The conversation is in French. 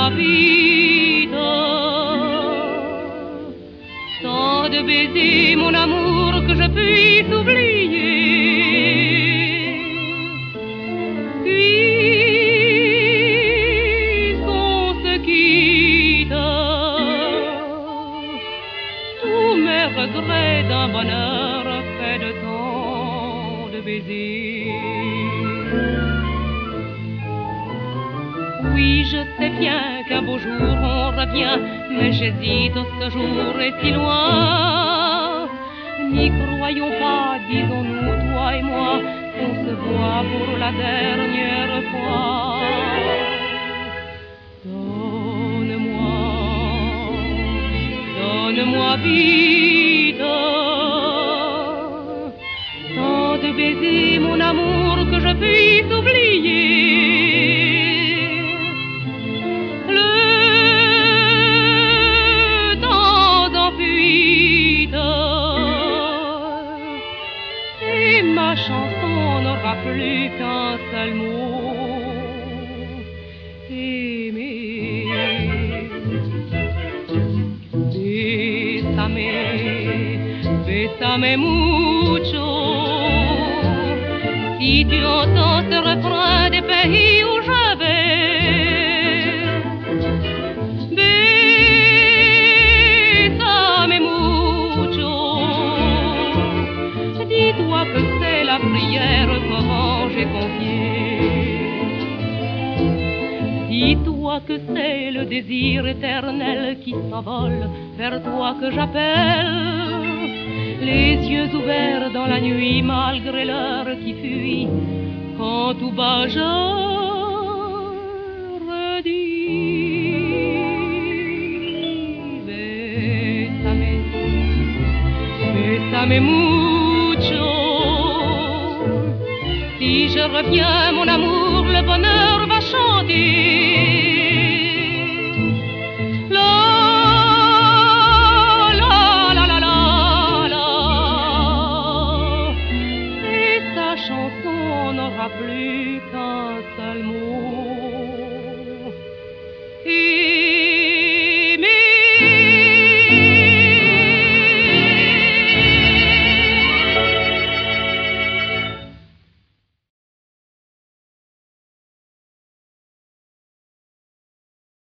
vida. Tant de baisers, mon amour, que je puisse oublier. Puisqu'on se quitte, tous mes regrets d'un bonheur fait de tant de baisers. Oui, je sais bien qu'un beau jour on revient, mais j'hésite, ce jour est si loin. N'y croyons pas, disons-nous, toi et moi, qu'on se voit pour la dernière fois. Donne-moi vida, tant de baisers, mon amour, que je puisse oublier. Ma chanson n'aura plus qu'un seul mot, aimer. Bésame, bésame mucho. Si tu entends ce refrain des pays où je vais, bésame mucho. Dis-toi que c'est la prière qu'au j'ai confiée. Dis-toi que c'est le désir éternel qui s'envole vers toi que j'appelle. Les yeux ouverts dans la nuit malgré l'heure qui fuit, quand tout bas je redis. Bésame, bésame mucho. Si je reviens, mon amour, le bonheur va chanter.